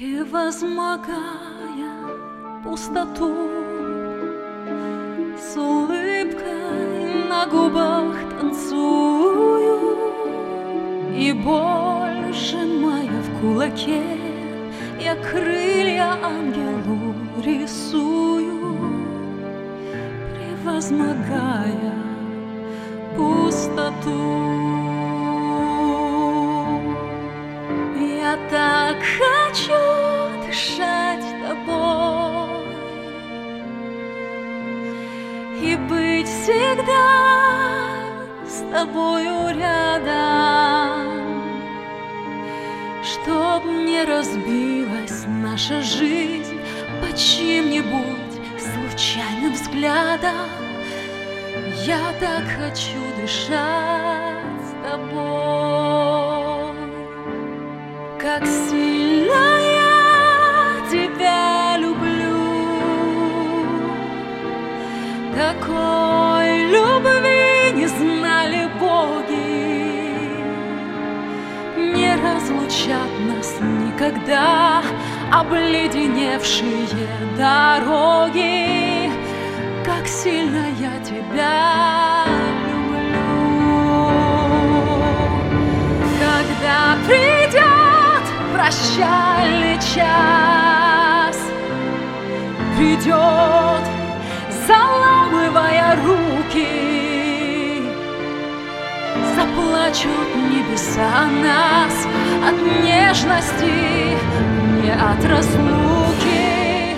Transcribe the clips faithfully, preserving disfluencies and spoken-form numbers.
Превозмогая пустоту, с улыбкой на губах танцую и боль сжимая в кулаке, я крылья ангелу рисую, превозмогая пустоту. Я так хочу дышать тобой и быть всегда с тобою рядом, чтоб не разбилась наша жизнь по чьим-нибудь случайным взглядом. Я так хочу дышать с тобой. Как сильно я тебя люблю, такой любви не знали боги. Не разлучат нас никогда обледеневшие дороги. Как сильно я тебя люблю. Когда придет прощальный час, придет, заламывая руки, заплачут небеса нас от нежности, не от разлуки.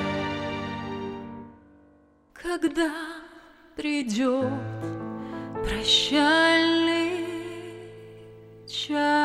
Когда придет прощальный час.